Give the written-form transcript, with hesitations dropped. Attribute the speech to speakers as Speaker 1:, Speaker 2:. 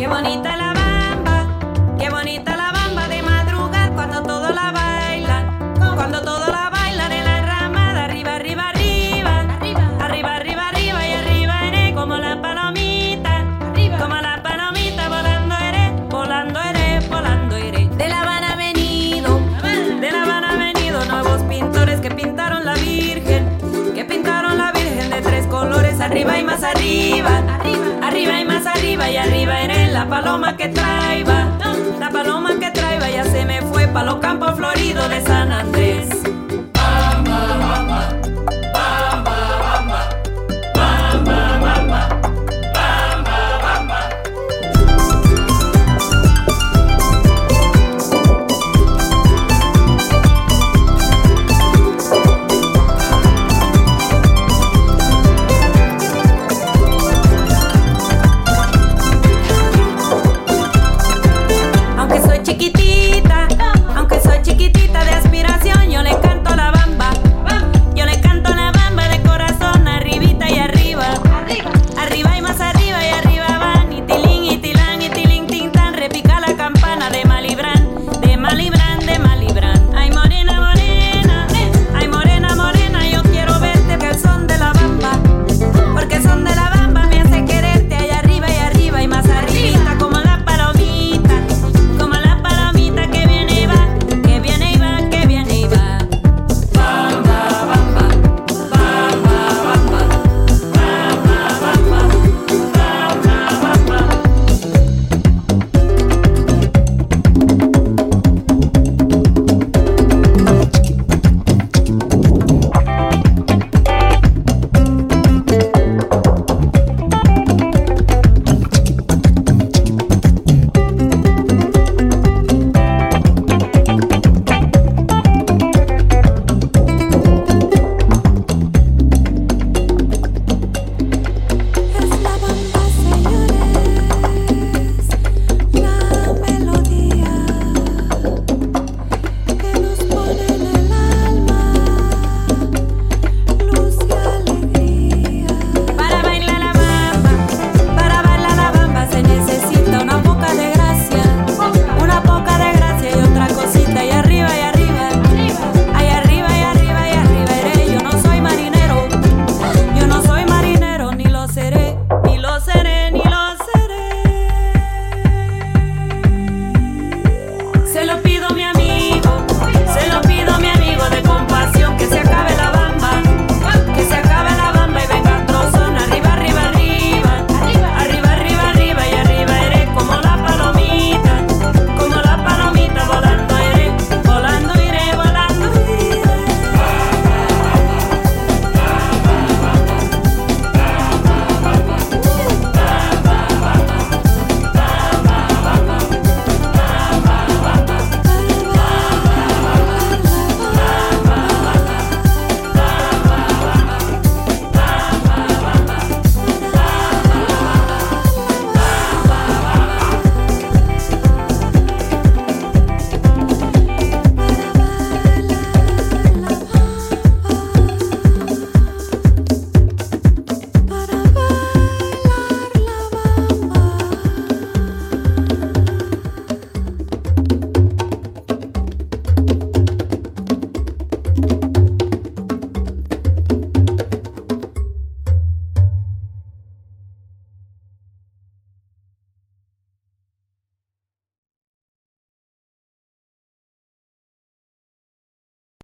Speaker 1: Qué bonita la bamba, qué bonita la bamba de madrugada cuando todos la bailan, cuando todos la bailan en la enramada, arriba, arriba, arriba, arriba, arriba, arriba y arriba eres como la palomita, como la palomita volando eres, volando eres, volando eres. De La Habana ha venido, de La Habana ha venido nuevos pintores que pintaron la Virgen, de tres colores, arriba y más arriba, arriba y más arriba y arriba eres la paloma que traiba, la paloma que traiba ya se me fue pa' los campos floridos de San Andrés.